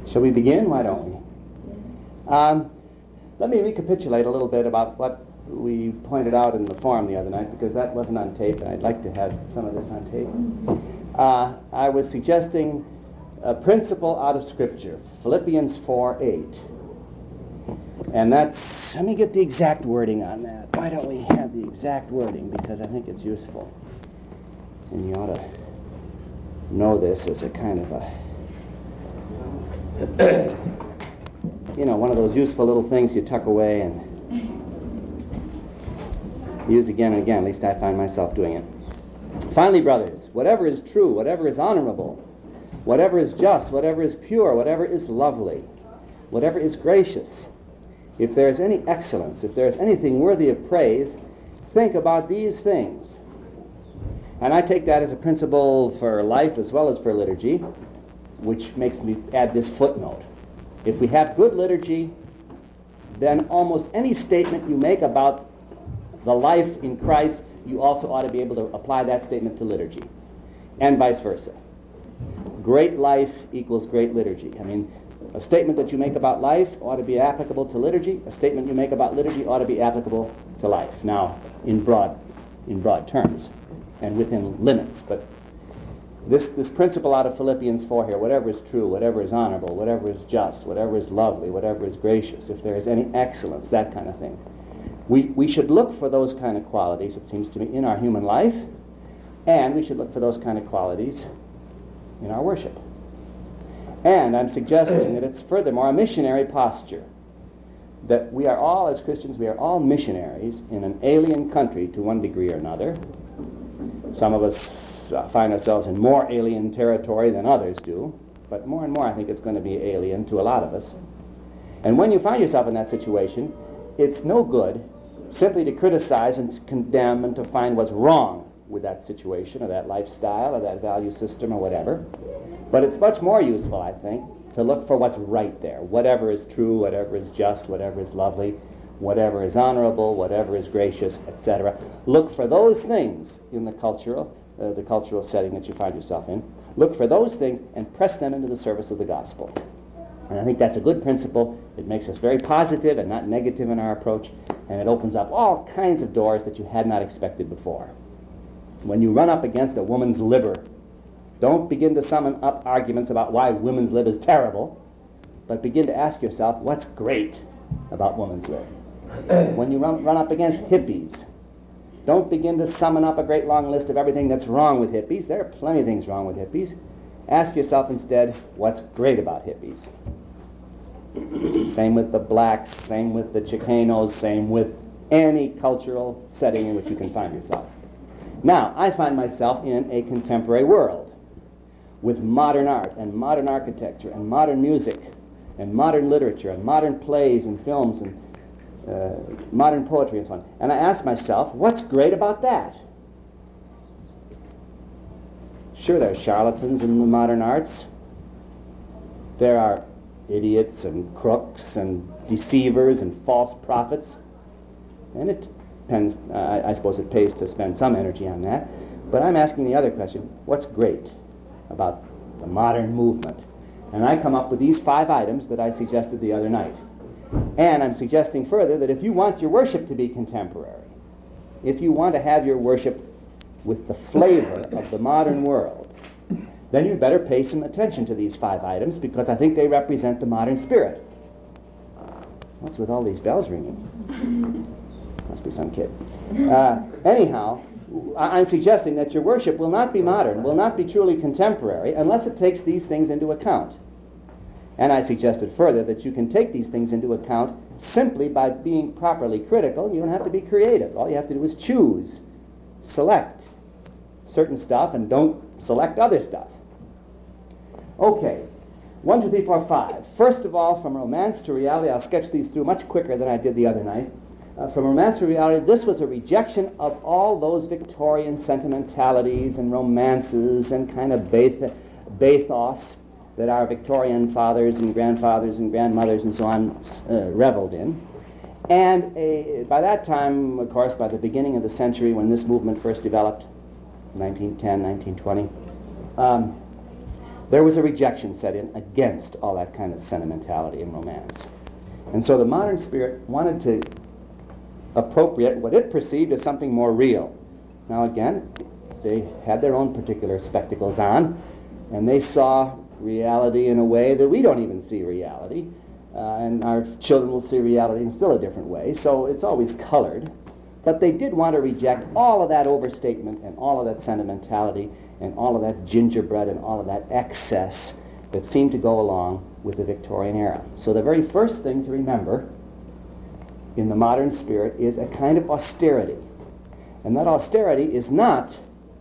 Shall we begin? Why don't we? Let me recapitulate a little bit about what we pointed out in the forum the other night, because that wasn't on tape, and I'd like to have some of this on tape. I was suggesting a principle out of Scripture, Philippians 4:8. And that's, let me get the exact wording on that. Why don't we have the exact wording? Because I think it's useful. And you ought to know this as a kind of a, one of those useful little things you tuck away and use again and again. At least I find myself doing it. Finally, brothers, whatever is true, whatever is honorable, whatever is just, whatever is pure, whatever is lovely, whatever is gracious, if there is any excellence, if there is anything worthy of praise, think about these things. And I take that as a principle for life as well as for liturgy, which makes me add this footnote. If we have good liturgy, then almost any statement you make about the life in Christ, you also ought to be able to apply that statement to liturgy, and vice versa. Great life equals great liturgy. I mean, a statement that you make about life ought to be applicable to liturgy. A statement you make about liturgy ought to be applicable to life. Now, in broad terms and within limits. But this principle out of Philippians 4 here, whatever is true, whatever is honorable, whatever is just, whatever is lovely, whatever is gracious, if there is any excellence, that kind of thing. We should look for those kind of qualities, it seems to me, in our human life, and we should look for those kind of qualities in our worship. And I'm suggesting that it's furthermore a missionary posture, that we are all, as Christians, we are all missionaries in an alien country to one degree or another. Some of us find ourselves in more alien territory than others do, but more and more I think it's going to be alien to a lot of us. And when you find yourself in that situation, it's no good simply to criticize and to condemn and to find what's wrong with that situation or that lifestyle or that value system or whatever. But it's much more useful, I think, to look for what's right there. Whatever is true, whatever is just, whatever is lovely, whatever is honorable, whatever is gracious, etc. Look for those things in the cultural setting that you find yourself in. Look for those things and press them into the service of the gospel. And I think that's a good principle. It makes us very positive and not negative in our approach, and it opens up all kinds of doors that you had not expected before. When you run up against a woman's liver, don't begin to summon up arguments about why women's lib is terrible, but begin to ask yourself, what's great about woman's lib? When you run up against hippies, don't begin to summon up a great long list of everything that's wrong with hippies. There are plenty of things wrong with hippies. Ask yourself instead, what's great about hippies? Same with the blacks, same with the Chicanos, same with any cultural setting in which you can find yourself. Now, I find myself in a contemporary world with modern art and modern architecture and modern music and modern literature and modern plays and films and modern poetry and so on. And I ask myself, what's great about that? Sure, there are charlatans in the modern arts. There are idiots and crooks and deceivers and false prophets. And it depends, I suppose it pays to spend some energy on that. But I'm asking the other question, what's great about the modern movement? And I come up with these 5 items that I suggested the other night. And I'm suggesting further that if you want your worship to be contemporary, if you want to have your worship with the flavor of the modern world, then you'd better pay some attention to these 5 items, because I think they represent the modern spirit. What's with all these bells ringing? Must be some kid. Anyhow, I'm suggesting that your worship will not be modern, will not be truly contemporary, unless it takes these things into account. And I suggested further that you can take these things into account simply by being properly critical. You don't have to be creative. All you have to do is choose, select certain stuff, and don't select other stuff. Okay, 1, 2, 3, 4, 5. First of all, from romance to reality, I'll sketch these through much quicker than I did the other night. From romance to reality, this was a rejection of all those Victorian sentimentalities and romances and kind of bathos that our Victorian fathers and grandfathers and grandmothers and so on reveled in. And by that time, of course, by the beginning of the century when this movement first developed, 1910, 1920, there was a rejection set in against all that kind of sentimentality and romance. And so the modern spirit wanted to appropriate what it perceived as something more real. Now again, they had their own particular spectacles on, and they saw reality in a way that we don't even see reality, and our children will see reality in still a different way, so it's always colored. But they did want to reject all of that overstatement and all of that sentimentality and all of that gingerbread and all of that excess that seemed to go along with the Victorian era. So the very first thing to remember in the modern spirit is a kind of austerity. And that austerity is not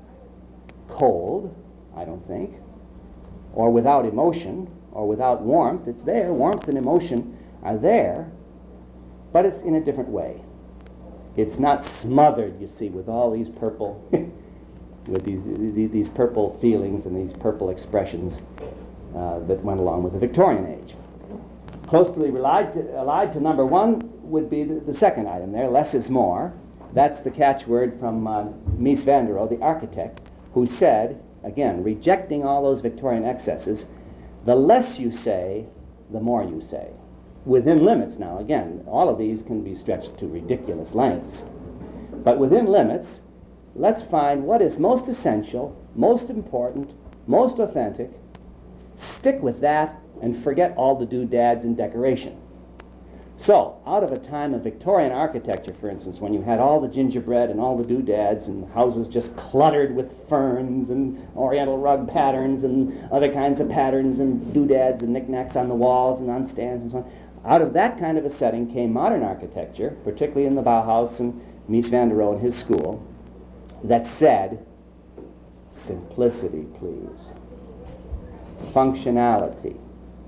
cold, I don't think, or without emotion, or without warmth. It's there. Warmth and emotion are there, but it's in a different way. It's not smothered, you see, with all these purple, with these purple feelings and these purple expressions that went along with the Victorian age. Closely allied to number one would be the second item there, less is more. That's the catchword from Mies van der Rohe, the architect, who said, again, rejecting all those Victorian excesses, the less you say, the more you say. Within limits now, again, all of these can be stretched to ridiculous lengths. But within limits, let's find what is most essential, most important, most authentic, stick with that, and forget all the doodads and decoration. So, out of a time of Victorian architecture, for instance, when you had all the gingerbread and all the doodads and houses just cluttered with ferns and oriental rug patterns and other kinds of patterns and doodads and knickknacks on the walls and on stands and so on, out of that kind of a setting came modern architecture, particularly in the Bauhaus and Mies van der Rohe and his school, that said, simplicity, please. Functionality.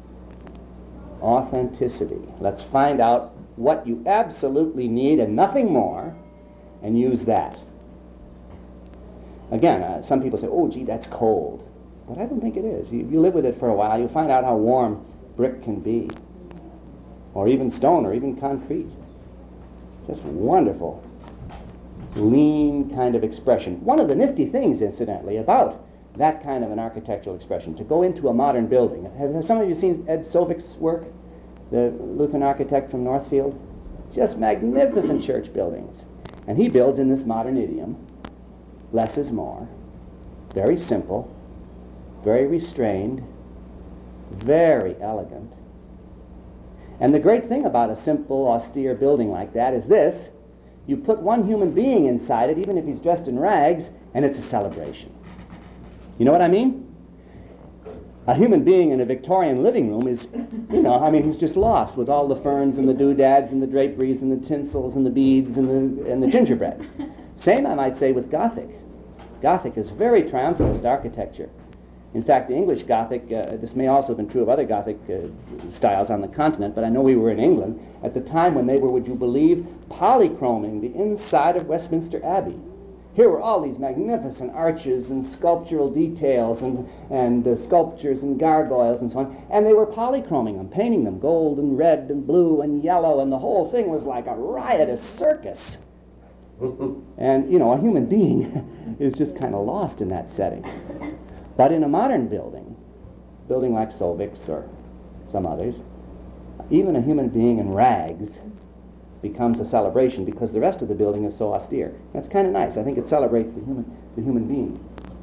Authenticity. Let's find out what you absolutely need and nothing more, and use that. Again, some people say, oh, gee, that's cold. But I don't think it is. You live with it for a while, you'll find out how warm brick can be, or even stone, or even concrete. Just wonderful, lean kind of expression. One of the nifty things, incidentally, about that kind of an architectural expression, to go into a modern building. Have some of you seen Ed Sovik's work, the Lutheran architect from Northfield? Just magnificent church buildings. And he builds in this modern idiom, less is more. Very simple, very restrained, very elegant. And the great thing about a simple, austere building like that is this: you put one human being inside it, even if he's dressed in rags, and it's a celebration. You know what I mean? A human being in a Victorian living room is, he's just lost with all the ferns and the doodads and the draperies and the tinsels and the beads and the gingerbread. Same, I might say, with Gothic. Gothic is very triumphalist architecture. In fact, the English Gothic, this may also have been true of other Gothic styles on the continent, but I know we were in England at the time when they were, would you believe, polychroming the inside of Westminster Abbey. Here were all these magnificent arches and sculptural details and sculptures and gargoyles and so on, and they were polychroming them, painting them gold and red and blue and yellow, and the whole thing was like a riotous circus. And, a human being is just kind of lost in that setting. But in a modern building like Sovik's or some others, even a human being in rags becomes a celebration because the rest of the building is so austere. That's kind of nice. I think it celebrates the human being.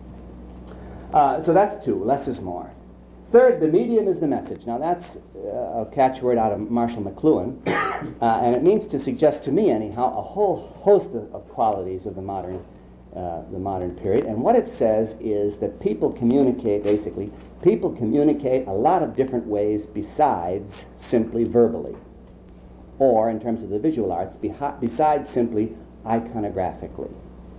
So that's two. Less is more. Third, the medium is the message. Now that's a catchword out of Marshall McLuhan, and it means to suggest to me, anyhow, a whole host of qualities of the modern period. And what it says is that people communicate a lot of different ways besides simply verbally, or in terms of the visual arts, besides simply iconographically.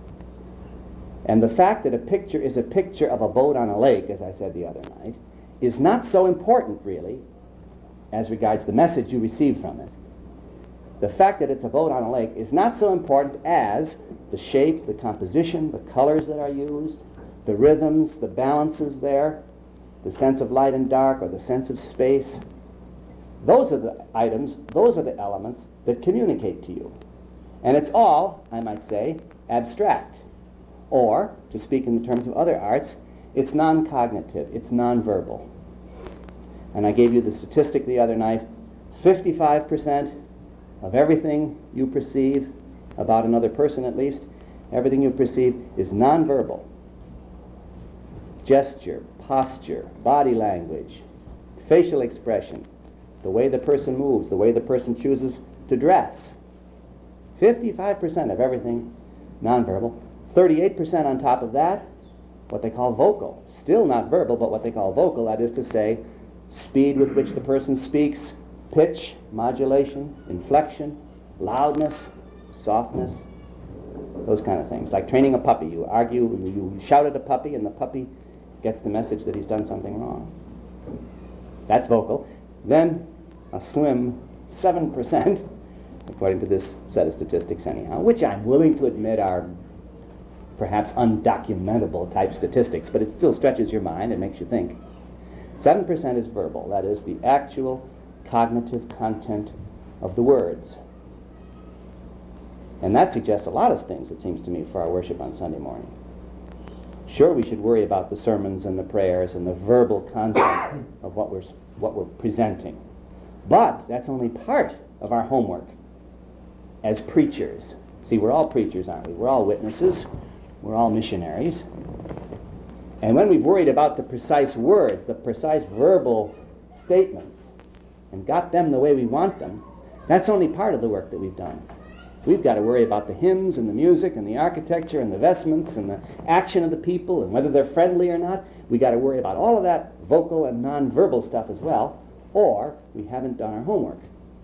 And the fact that a picture is a picture of a boat on a lake, as I said the other night, is not so important, really, as regards the message you receive from it. The fact that it's a boat on a lake is not so important as the shape, the composition, the colors that are used, the rhythms, the balances there, the sense of light and dark, or the sense of space. Those are the items, those are the elements that communicate to you. And it's all, I might say, abstract. Or, to speak in the terms of other arts, It's non-cognitive. It's non-verbal. And I gave you the statistic the other night. 55% of everything you perceive, about another person at least, everything you perceive is non-verbal. Gesture, posture, body language, facial expression, the way the person moves, the way the person chooses to dress. 55% of everything non-verbal. 38% on top of that, what they call vocal. Still not verbal, but what they call vocal, that is to say, speed with which the person speaks, pitch, modulation, inflection, loudness, softness, those kind of things. Like training a puppy. You argue, you shout at a puppy, and the puppy gets the message that he's done something wrong. That's vocal. Then a slim 7%, according to this set of statistics anyhow, which I'm willing to admit are perhaps undocumentable type statistics, but it still stretches your mind and makes you think. 7% is verbal, that is the actual cognitive content of the words. And that suggests a lot of things, it seems to me, for our worship on Sunday morning. Sure, we should worry about the sermons and the prayers and the verbal content of what we're presenting. But that's only part of our homework as preachers. See, we're all preachers, aren't we? We're all witnesses. We're all missionaries. And when we've worried about the precise words, the precise verbal statements, and got them the way we want them, that's only part of the work that we've done. We've got to worry about the hymns and the music and the architecture and the vestments and the action of the people and whether they're friendly or not. We've got to worry about all of that vocal and non-verbal stuff as well, or we haven't done our homework.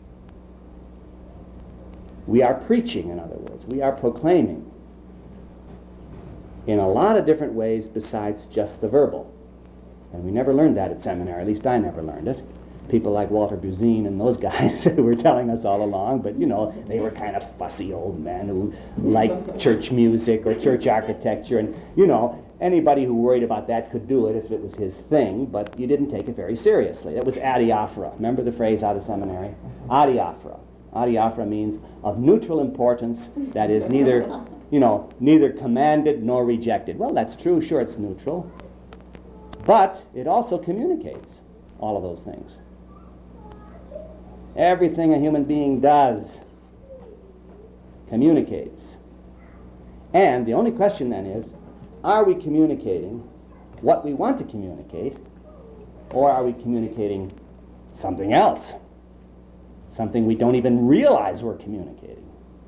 We are preaching, in other words. We are proclaiming in a lot of different ways besides just the verbal. And we never learned that at seminary, at least I never learned it. People like Walter Buzine and those guys who were telling us all along, but you know, they were kind of fussy old men who liked church music or church architecture, and you know, anybody who worried about that could do it if it was his thing, but you didn't take it very seriously. That was adiaphora. Remember the phrase out of seminary? Adiaphora. Adiaphora means of neutral importance, that is neither commanded nor rejected. Well, that's true, sure, it's neutral, but it also communicates all of those things. Everything a human being does communicates. And the only question then is, are we communicating what we want to communicate, or are we communicating something else? Something we don't even realize we're communicating.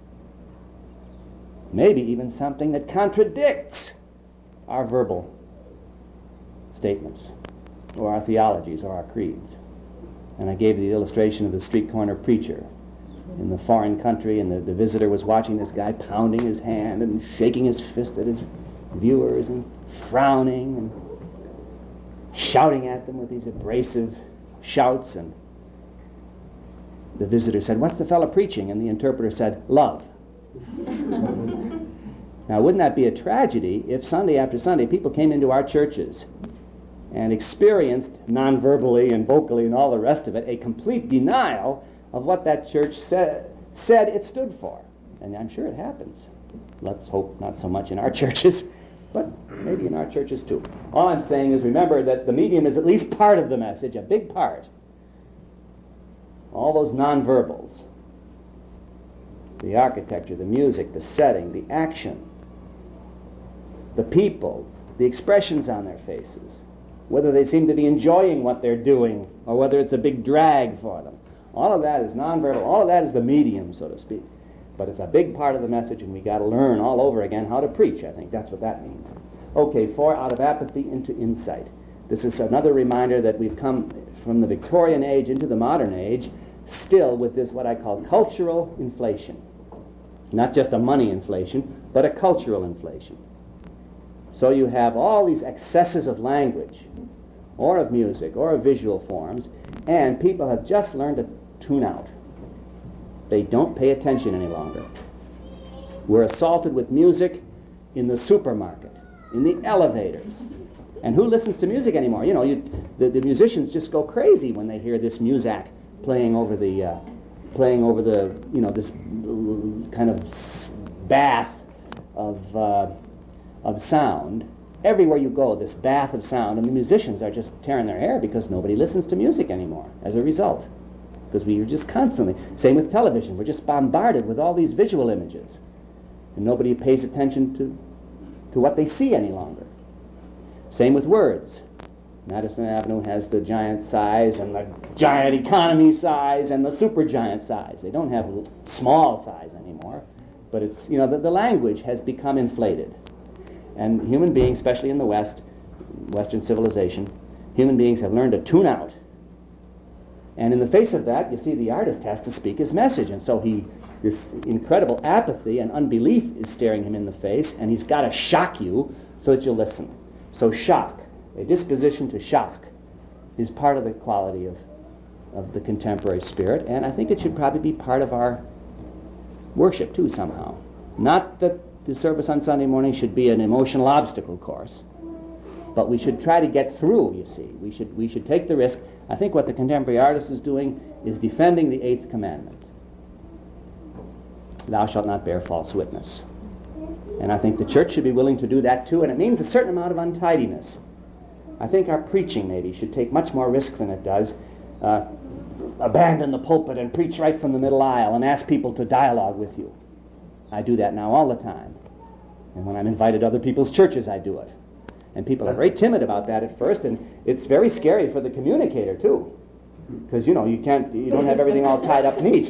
Maybe even something that contradicts our verbal statements, or our theologies, or our creeds. And I gave the illustration of the street corner preacher in the foreign country, and the visitor was watching this guy pounding his hand and shaking his fist at his viewers and frowning and shouting at them with these abrasive shouts. And the visitor said, "What's the fellow preaching?" And the interpreter said, "Love." Now, wouldn't that be a tragedy if Sunday after Sunday people came into our churches and experienced non-verbally and vocally and all the rest of it a complete denial of what that church said it stood for? And I'm sure it happens. Let's hope not so much in our churches, but maybe in our churches too. All I'm saying is remember that the medium is at least part of the message, a big part. All those non-verbals, the architecture, the music, the setting, the action, the people, the expressions on their faces, whether they seem to be enjoying what they're doing or whether it's a big drag for them. All of that is nonverbal. All of that is the medium, so to speak. But it's a big part of the message, and we got to learn all over again how to preach. I think that's what that means. Okay, 4, out of apathy into insight. This is another reminder that we've come from the Victorian age into the modern age, still with this what I call cultural inflation. Not just a money inflation, but a cultural inflation. So you have all these excesses of language, or of music, or of visual forms, and people have just learned to tune out. They don't pay attention any longer. We're assaulted with music in the supermarket, in the elevators. And who listens to music anymore? You know, the musicians just go crazy when they hear this muzak playing over the, this kind of bath of sound everywhere you go, this bath of sound, and the musicians are just tearing their hair because nobody listens to music anymore as a result. Because we are just constantly, same with television, we're just bombarded with all these visual images. And nobody pays attention to what they see any longer. Same with words. Madison Avenue has the giant size and the giant economy size and the supergiant size. They don't have small size anymore. But it's, you know, the language has become inflated. And human beings, especially in the West, Western civilization, human beings have learned to tune out. And in the face of that, you see, the artist has to speak his message. And so this incredible apathy and unbelief is staring him in the face, and he's got to shock you so that you'll listen. So shock, a disposition to shock, is part of the quality of the contemporary spirit, and I think it should probably be part of our worship too somehow. Not that the service on Sunday morning should be an emotional obstacle course, but we should try to get through, you see. We should take the risk. I think what the contemporary artist is doing is defending the 8th commandment. Thou shalt not bear false witness. And I think the church should be willing to do that too, and it means a certain amount of untidiness. I think our preaching maybe should take much more risk than it does. Abandon the pulpit and preach right from the middle aisle and ask people to dialogue with you. I do that now all the time. And when I'm invited to other people's churches, I do it. And people are very timid about that at first, and it's very scary for the communicator too. Because, you know, you don't have everything all tied up neat.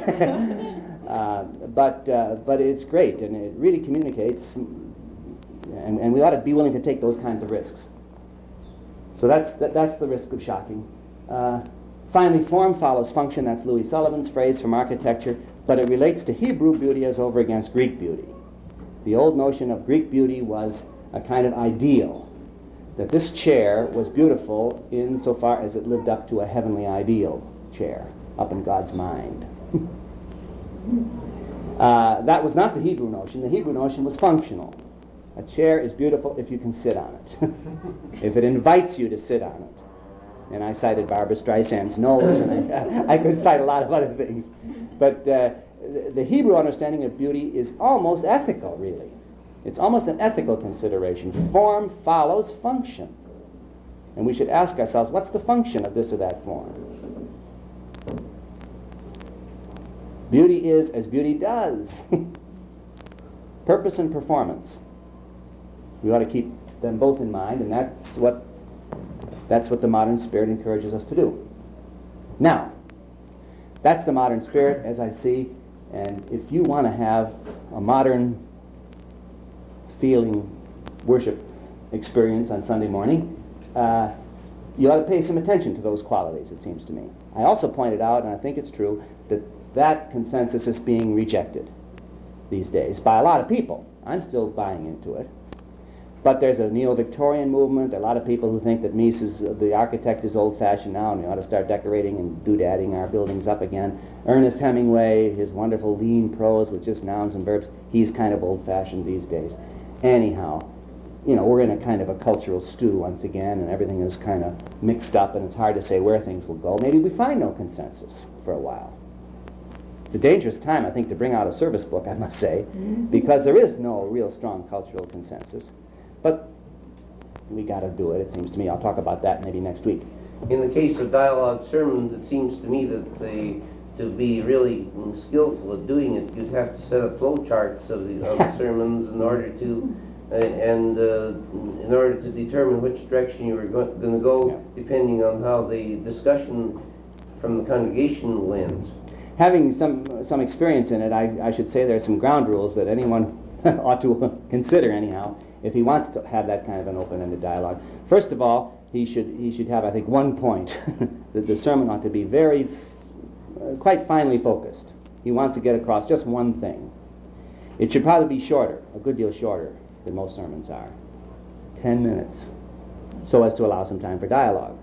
But it's great, and it really communicates, and we ought to be willing to take those kinds of risks. So that's the risk of shocking. Finally, form follows function. That's Louis Sullivan's phrase from architecture, but it relates to Hebrew beauty as over against Greek beauty. The old notion of Greek beauty was a kind of ideal, that this chair was beautiful insofar as it lived up to a heavenly ideal chair, up in God's mind. That was not the Hebrew notion. The Hebrew notion was functional. A chair is beautiful if you can sit on it, if it invites you to sit on it. And I cited Barbra Streisand's nose, and I could cite a lot of other things. But the Hebrew understanding of beauty is almost ethical, really. It's almost an ethical consideration. Form follows function. And we should ask ourselves, what's the function of this or that form? Beauty is as beauty does. Purpose and performance. We ought to keep them both in mind, and that's what the modern spirit encourages us to do. Now, that's the modern spirit as I see, and if you want to have a modern feeling worship experience on Sunday morning, you ought to pay some attention to those qualities, it seems to me. I also pointed out, and I think it's true, that consensus is being rejected these days by a lot of people. I'm still buying into it. But there's a neo-Victorian movement, a lot of people who think that Mies, the architect, is old-fashioned now, and we ought to start decorating and doodadding our buildings up again. Ernest Hemingway, his wonderful lean prose with just nouns and verbs, he's kind of old-fashioned these days. Anyhow, you know, we're in a kind of a cultural stew once again, and everything is kind of mixed up, and it's hard to say where things will go. Maybe we find no consensus for a while. It's a dangerous time, I think, to bring out a service book, I must say, because there is no real strong cultural consensus. But we got to do it, it seems to me. I'll talk about that maybe next week. In the case of dialogue sermons, it seems to me that to be really skillful at doing it, you'd have to set up flow charts of the sermons in order to in order to determine which direction you were going to go, depending on how the discussion from the congregation went. Having some experience in it, I should say there are some ground rules that anyone ought to consider anyhow, if he wants to have that kind of an open-ended dialogue. First of all, he should have, I think, one point. The sermon ought to be very, quite finely focused. He wants to get across just one thing. It should probably be shorter, a good deal shorter than most sermons are. 10 minutes, so as to allow some time for dialogue.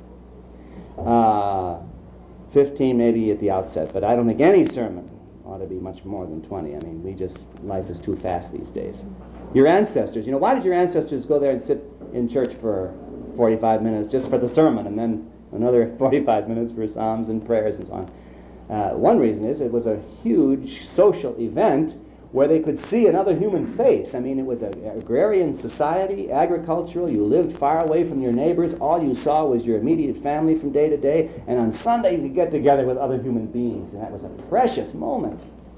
15 maybe at the outset, but I don't think any sermon ought to be much more than 20. I mean, life is too fast these days. Your ancestors, why did your ancestors go there and sit in church for 45 minutes just for the sermon, and then another 45 minutes for psalms and prayers and so on? One reason is it was a huge social event where they could see another human face. I mean, it was an agrarian society, agricultural. You lived far away from your neighbors. All you saw was your immediate family from day to day. And on Sunday, you could get together with other human beings. And that was a precious moment.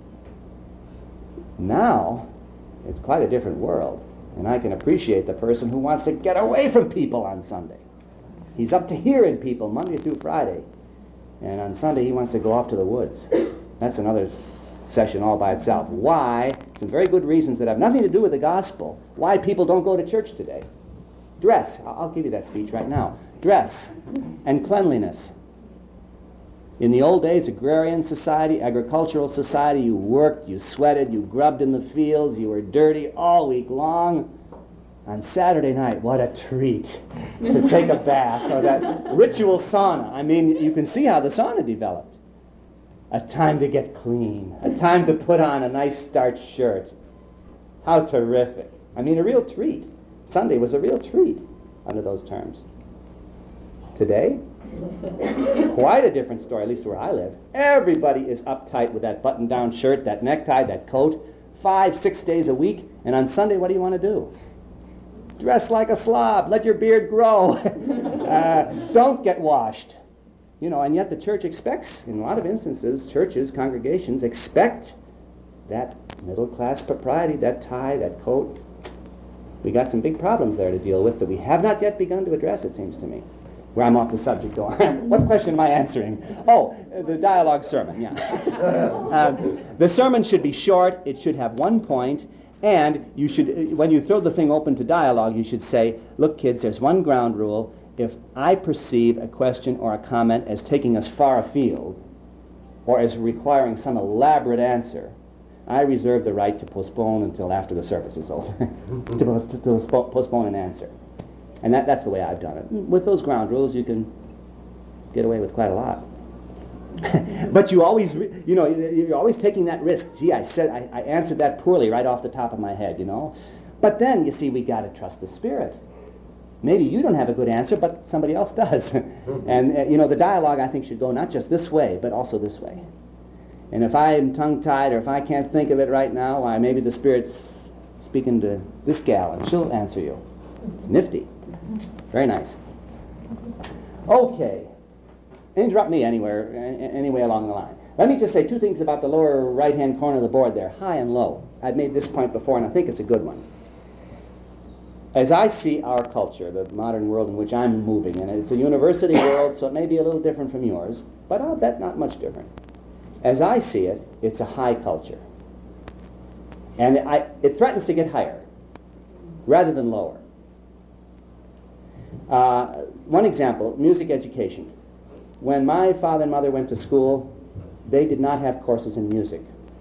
Now, it's quite a different world. And I can appreciate the person who wants to get away from people on Sunday. He's up to here in people Monday through Friday. And on Sunday, he wants to go off to the woods. That's another session all by itself. Why? Some very good reasons that have nothing to do with the gospel. Why people don't go to church today. Dress. I'll give you that speech right now. Dress and cleanliness. In the old days, agrarian society, agricultural society, you worked, you sweated, you grubbed in the fields, you were dirty all week long. On Saturday night, what a treat to take a bath, or that ritual sauna. I mean, you can see how the sauna developed. A time to get clean, a time to put on a nice starched shirt. How terrific. I mean, a real treat. Sunday was a real treat under those terms. Today, quite a different story, at least where I live. Everybody is uptight with that button-down shirt, that necktie, that coat, 5-6 days a week, and on Sunday, what do you want to do? Dress like a slob, let your beard grow, don't get washed. You know, and yet the church expects, in a lot of instances, churches, congregations expect that middle-class propriety, that tie, that coat. We got some big problems there to deal with that we have not yet begun to address, it seems to me. Where I'm off the subject, though. What question am I answering? Oh, the dialogue sermon, yeah. The sermon should be short, it should have one point, and you should, when you throw the thing open to dialogue, you should say, look, kids, there's one ground rule. If I perceive a question or a comment as taking us far afield, or as requiring some elaborate answer, I reserve the right to postpone until after the service is over, to postpone an answer. And that's the way I've done it. With those ground rules, you can get away with quite a lot. But you always, you're always taking that risk. Gee, I answered that poorly right off the top of my head, But then, you see, we got to trust the Spirit. Maybe you don't have a good answer, but somebody else does. And, the dialogue, I think, should go not just this way, but also this way. And if I'm tongue-tied or if I can't think of it right now, why, maybe the Spirit's speaking to this gal, and she'll answer you. It's nifty. Very nice. Okay. Interrupt me anyway along the line. Let me just say two things about the lower right-hand corner of the board there, high and low. I've made this point before, and I think it's a good one. As I see our culture, the modern world in which I'm moving, and it's a university world, so it may be a little different from yours, but I'll bet not much different. As I see it, it's a high culture. And it threatens to get higher, rather than lower. One example, music education. When my father and mother went to school, they did not have courses in music.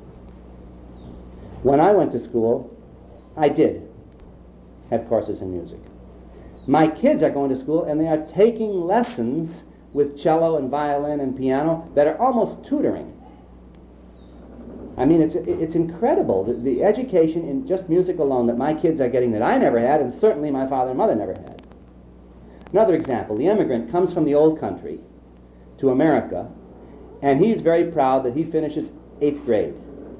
When I went to school, I did have courses in music. My kids are going to school and they are taking lessons with cello and violin and piano that are almost tutoring. I mean, it's incredible, the education in just music alone that my kids are getting that I never had, and certainly my father and mother never had. Another example, the immigrant comes from the old country to America, and he's very proud that he finishes 8th grade.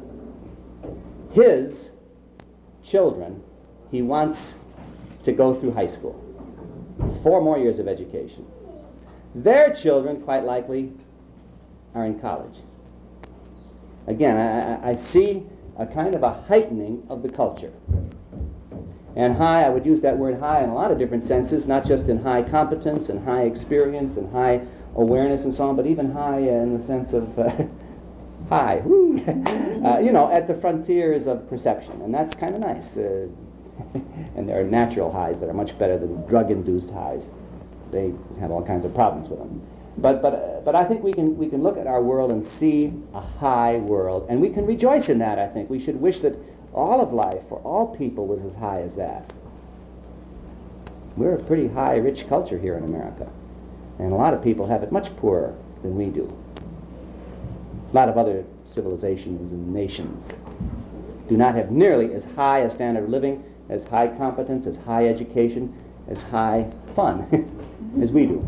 His children, he wants to go through high school. 4 more years of education. Their children, quite likely, are in college. Again, I see a kind of a heightening of the culture. And high, I would use that word high in a lot of different senses, not just in high competence and high experience and high awareness and so on, but even high in the sense of high, at the frontiers of perception. And that's kind of nice. And there are natural highs that are much better than drug-induced highs. They have all kinds of problems with them. But I think we can look at our world and see a high world, and we can rejoice in that, I think. We should wish that all of life for all people was as high as that. We're a pretty high, rich culture here in America, and a lot of people have it much poorer than we do. A lot of other civilizations and nations do not have nearly as high a standard of living, as high competence, as high education, as high fun as we do.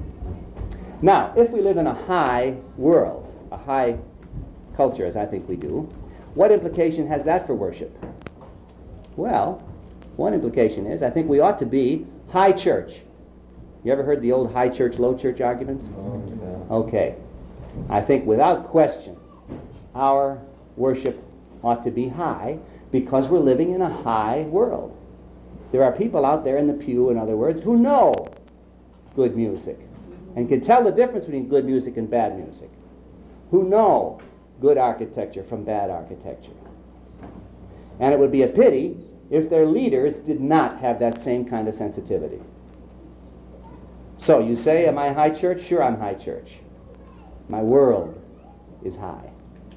Now, if we live in a high world, a high culture, as I think we do, What implication has that for worship? Well, one implication is I think we ought to be high church. You ever heard the old high church, low church arguments? Okay. I think without question our worship ought to be high because we're living in a high world. There are people out there in the pew, in other words, who know good music and can tell the difference between good music and bad music, who know good architecture from bad architecture. And it would be a pity if their leaders did not have that same kind of sensitivity. So you say, am I high church? Sure, I'm high church. My world is high.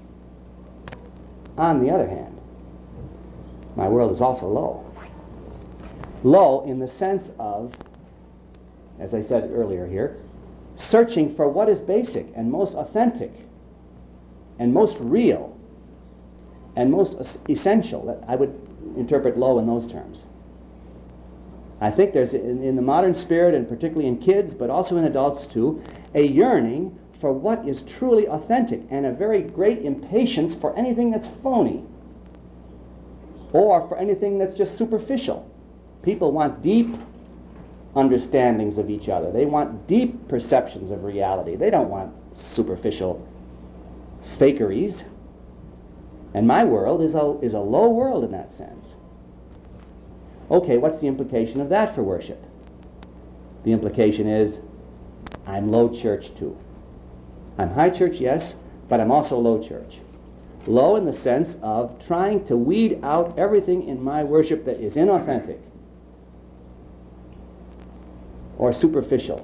On the other hand, my world is also low. Low in the sense of, as I said earlier here, searching for what is basic and most authentic and most real and most essential. I would interpret low in those terms. I think there's, in the modern spirit, and particularly in kids, but also in adults too, a yearning for what is truly authentic and a very great impatience for anything that's phony or for anything that's just superficial. People want deep understandings of each other. They want deep perceptions of reality. They don't want superficial fakeries. And my world is a low world in that sense. Okay, what's the implication of that for worship? The implication is, I'm low church too. I'm high church, yes, but I'm also low church. Low in the sense of trying to weed out everything in my worship that is inauthentic or superficial.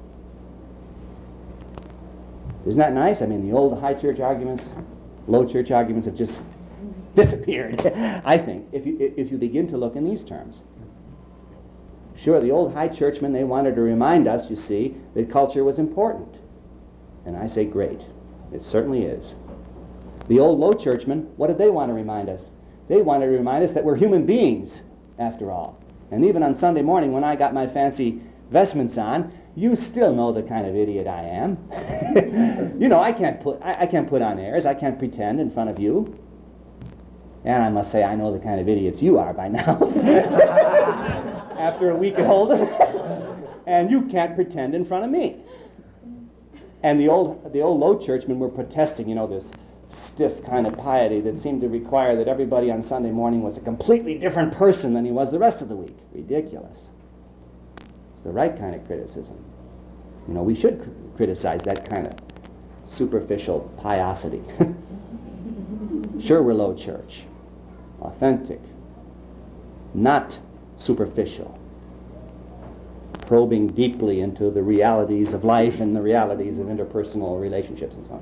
Isn't that nice? I mean, the old high church arguments, low church arguments have just disappeared, I think, if you begin to look in these terms. Sure, the old high churchmen, they wanted to remind us, you see, that culture was important. And I say, great. It certainly is. The old low churchmen, what did they want to remind us? They wanted to remind us that we're human beings, after all. And even on Sunday morning, when I got my fancy vestments on, you still know the kind of idiot I am. You know, I can't put on airs. I can't pretend in front of you. And I must say, I know the kind of idiots you are by now. After a week at Holden. And you can't pretend in front of me. And the old low churchmen were protesting, you know, this stiff kind of piety that seemed to require that everybody on Sunday morning was a completely different person than he was the rest of the week. Ridiculous. It's the right kind of criticism. You know, we should criticize that kind of superficial piosity. Sure, we're low church. Authentic. Not superficial. Probing deeply into the realities of life and the realities of interpersonal relationships and so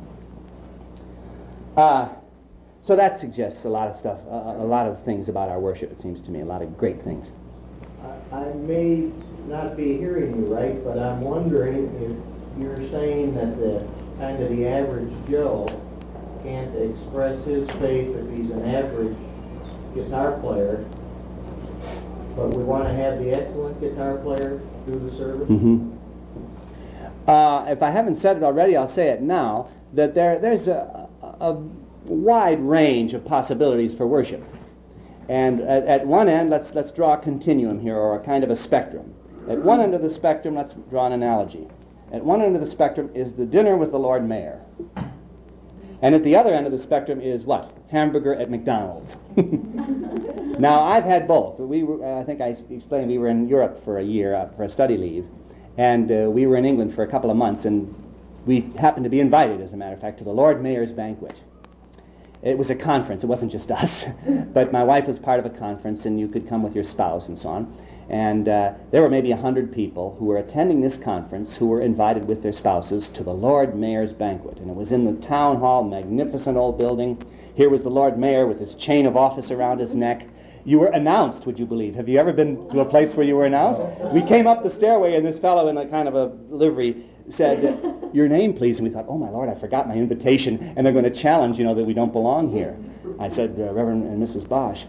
on. So that suggests a lot of stuff, a lot of things about our worship, it seems to me, a lot of great things. I may not be hearing you right, but I'm wondering if you're saying that the average Joe can't express his faith if he's an average guitar player, but we want to have the excellent guitar player do the service? Mm-hmm. If I haven't said it already, I'll say it now, that there's a wide range of possibilities for worship. And at one end, let's draw a continuum here, or a kind of a spectrum. At one end of the spectrum, let's draw an analogy. At one end of the spectrum is the dinner with the Lord Mayor. And at the other end of the spectrum is what? Hamburger at McDonald's. Now, I've had both. I think I explained we were in Europe for a year for a study leave, and we were in England for a couple of months, and we happened to be invited, as a matter of fact, to the Lord Mayor's banquet. It was a conference. It wasn't just us. But my wife was part of a conference, and you could come with your spouse and so on. And there were maybe 100 people who were attending this conference who were invited with their spouses to the Lord Mayor's banquet. And it was in the town hall, magnificent old building. Here was the Lord Mayor with his chain of office around his neck. You were announced, would you believe? Have you ever been to a place where you were announced? We came up the stairway, and this fellow in a kind of a livery said, "Your name, please." And we thought, oh, my Lord, I forgot my invitation, and they're going to challenge, that we don't belong here. I said, Reverend and Mrs. Bosch.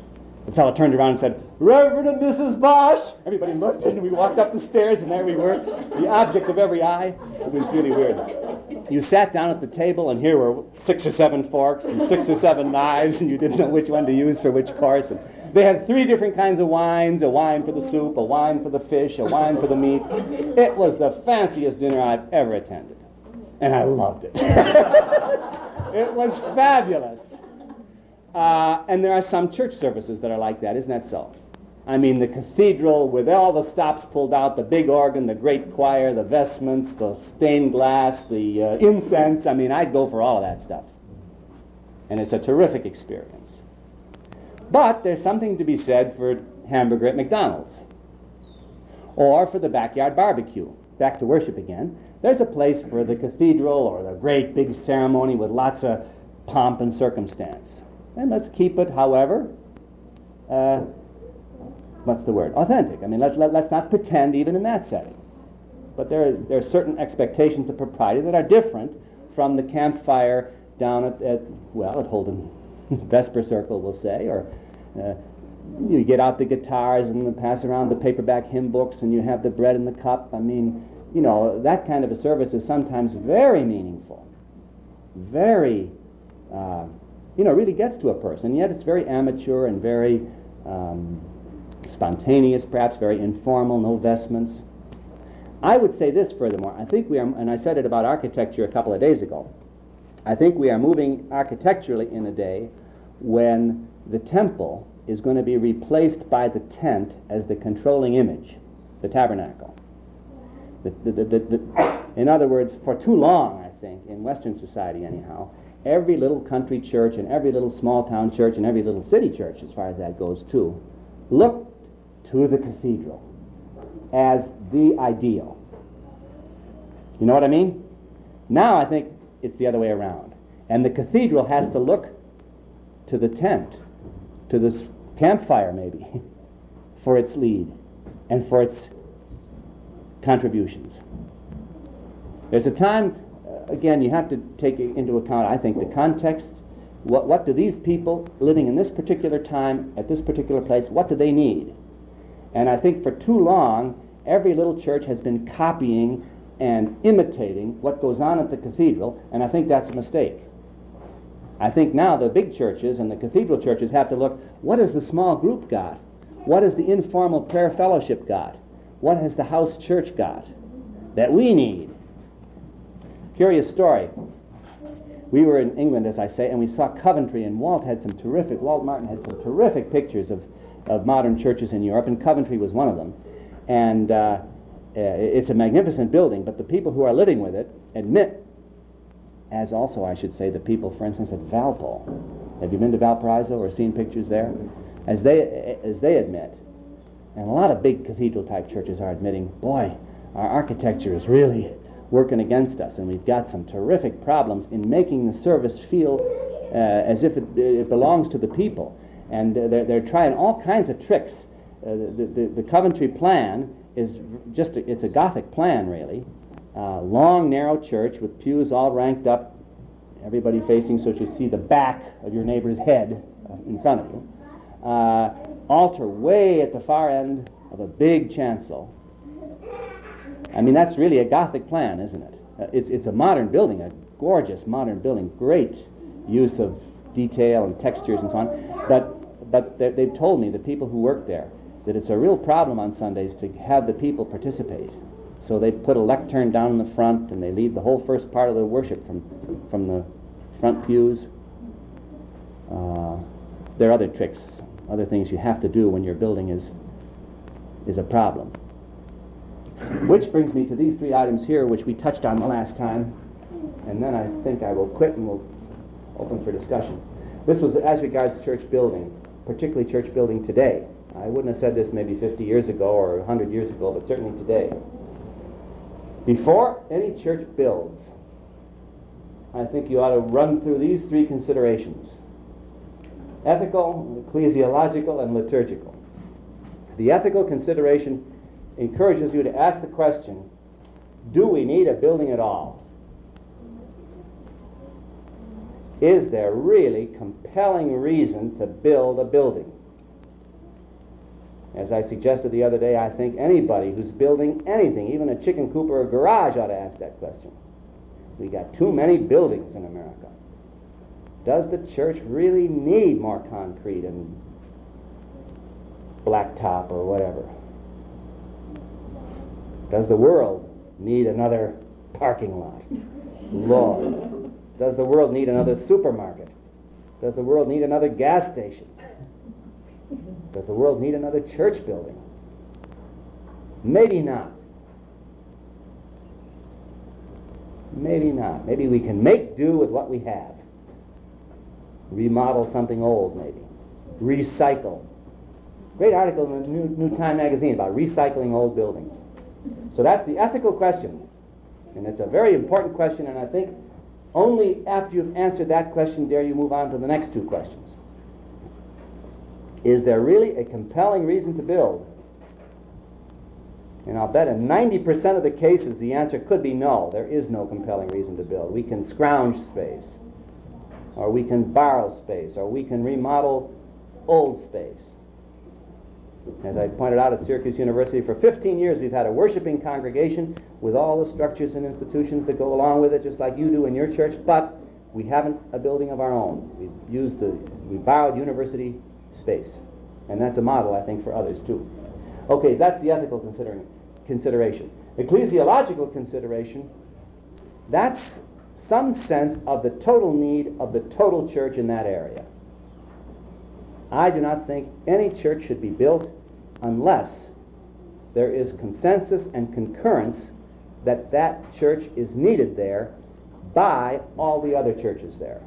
The fellow turned around and said, "Reverend and Mrs. Bosch!" Everybody looked, and we walked up the stairs, and there we were, the object of every eye. It was really weird. You sat down at the table, and here were 6 or 7 forks and 6 or 7 knives, and you didn't know which one to use for which course. And they had 3 different kinds of wines, a wine for the soup, a wine for the fish, a wine for the meat. It was the fanciest dinner I've ever attended, and I loved it. It was fabulous. And there are some church services that are like that, isn't that so? I mean, the cathedral with all the stops pulled out, the big organ, the great choir, the vestments, the stained glass, the incense. I mean, I'd go for all of that stuff. And it's a terrific experience. But there's something to be said for hamburger at McDonald's. Or for the backyard barbecue. Back to worship again. There's a place for the cathedral or the great big ceremony with lots of pomp and circumstance. And let's keep it, however, authentic. I mean, let's not pretend even in that setting. But there are certain expectations of propriety that are different from the campfire down at Holden Vesper Circle, we'll say, or you get out the guitars and pass around the paperback hymn books and you have the bread in the cup. I mean, that kind of a service is sometimes very meaningful, very, really gets to a person. Yet it's very amateur and very spontaneous, perhaps very informal, no vestments. I would say this furthermore. I think we are, and I said it about architecture a couple of days ago, I think we are moving architecturally in a day when the temple is going to be replaced by the tent as the controlling image, the tabernacle. In other words, for too long, I think, in Western society anyhow, every little country church and every little small town church and every little city church, as far as that goes too, looked to the cathedral as the ideal. You know what I mean? Now I think it's the other way around. And the cathedral has to look to the tent, to this campfire maybe, for its lead and for its contributions. There's a time, again, you have to take into account, I think, the context. What do these people living in this particular time, at this particular place, what do they need? And I think for too long, every little church has been copying and imitating what goes on at the cathedral, and I think that's a mistake. I think now the big churches and the cathedral churches have to look, what has the small group got? What has the informal prayer fellowship got? What has the house church got that we need? Curious story. We were in England, as I say, and we saw Coventry, and Walt Martin had some terrific pictures of modern churches in Europe, and Coventry was one of them. And it's a magnificent building, but the people who are living with it admit, as also I should say the people, for instance, at Valpo. Have you been to Valparaiso or seen pictures there? As they admit, and a lot of big cathedral-type churches are admitting, boy, our architecture is really working against us, and we've got some terrific problems in making the service feel as if it belongs to the people. And they're trying all kinds of tricks. The Coventry plan is it's a Gothic plan, really. Long, narrow church with pews all ranked up, everybody facing so that you see the back of your neighbor's head in front of you. Altar way at the far end of a big chancel. I mean, that's really a Gothic plan, isn't it? It's a modern building, a gorgeous modern building, great use of detail and textures and so on. But they've told me, the people who work there, that it's a real problem on Sundays to have the people participate. So they put a lectern down in the front, and they lead the whole first part of the worship from the front pews. There are other tricks, other things you have to do when your building is a problem. Which brings me to these 3 items here, which we touched on the last time, and then I think I will quit and we'll open for discussion. This was as regards church building, particularly church building today. I wouldn't have said this maybe 50 years ago or 100 years ago, but certainly today. Before any church builds, I think you ought to run through these 3 considerations: ethical, ecclesiological, and liturgical. The ethical consideration encourages you to ask the question, do we need a building at all? Is there really compelling reason to build a building? As I suggested the other day, I think anybody who's building anything, even a chicken coop or a garage, ought to ask that question. We got too many buildings in America. Does the church really need more concrete and blacktop or whatever? Does the world need another parking lot? Lord. Does the world need another supermarket? Does the world need another gas station? Does the world need another church building? Maybe not. Maybe not. Maybe we can make do with what we have. Remodel something old, maybe. Recycle. Great article in the New Time magazine about recycling old buildings. So that's the ethical question. And it's a very important question, and I think only after you've answered that question dare you move on to the next two questions. Is there really a compelling reason to build? And I'll bet in 90% of the cases the answer could be no. There is no compelling reason to build. We can scrounge space, or we can borrow space, or we can remodel old space. As I pointed out at Syracuse University, for 15 years we've had a worshiping congregation with all the structures and institutions that go along with it, just like you do in your church, but we haven't a building of our own. We borrowed university space. And that's a model, I think, for others too. Okay, that's the ethical consideration. Ecclesiological consideration, that's some sense of the total need of the total church in that area. I do not think any church should be built unless there is consensus and concurrence that that church is needed there by all the other churches there.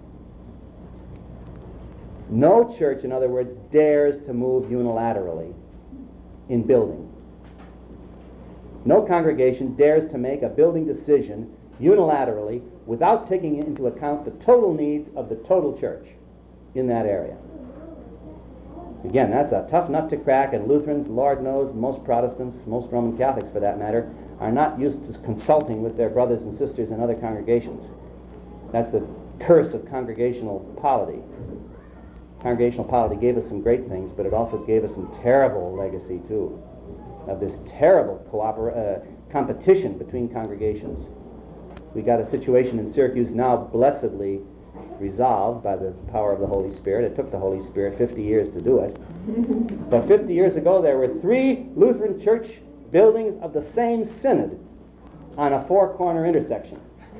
No church, in other words, dares to move unilaterally in building. No congregation dares to make a building decision unilaterally without taking into account the total needs of the total church in that area. Again, that's a tough nut to crack, and Lutherans, Lord knows, most Protestants, most Roman Catholics for that matter, are not used to consulting with their brothers and sisters in other congregations. That's the curse of congregational polity. Congregational polity gave us some great things, but it also gave us some terrible legacy too, of this terrible competition between congregations. We got a situation in Syracuse now blessedly resolved by the power of the Holy Spirit. It took the Holy Spirit 50 years to do it. But 50 years ago there were 3 Lutheran church buildings of the same synod on a 4-corner intersection.